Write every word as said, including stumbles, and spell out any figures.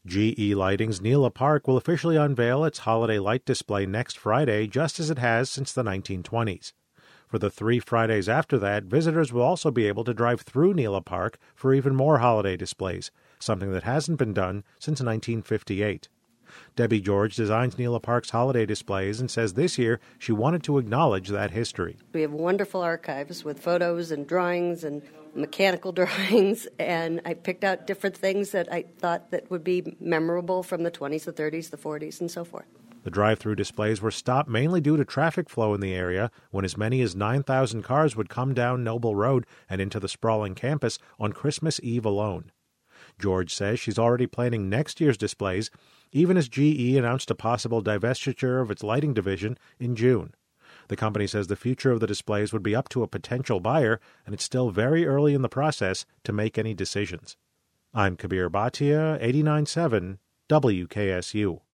G E Lighting's Neela Park will officially unveil its holiday light display next Friday, just as it has since the nineteen twenties. For the three Fridays after that, visitors will also be able to drive through Neela Park for even more holiday displays, something that hasn't been done since nineteen fifty-eight. Debbie George designs Neela Park's holiday displays and says this year she wanted to acknowledge that history. We have wonderful archives with photos and drawings and mechanical drawings, and I picked out different things that I thought that would be memorable from the twenties, the thirties, the forties, and so forth. The drive-through displays were stopped mainly due to traffic flow in the area when as many as nine thousand cars would come down Noble Road and into the sprawling campus on Christmas Eve alone. George says she's already planning next year's displays, even as G E announced a possible divestiture of its lighting division in June. The company says the future of the displays would be up to a potential buyer, and it's still very early in the process to make any decisions. I'm Kabir Bhatia, eighty-nine point seven W K S U.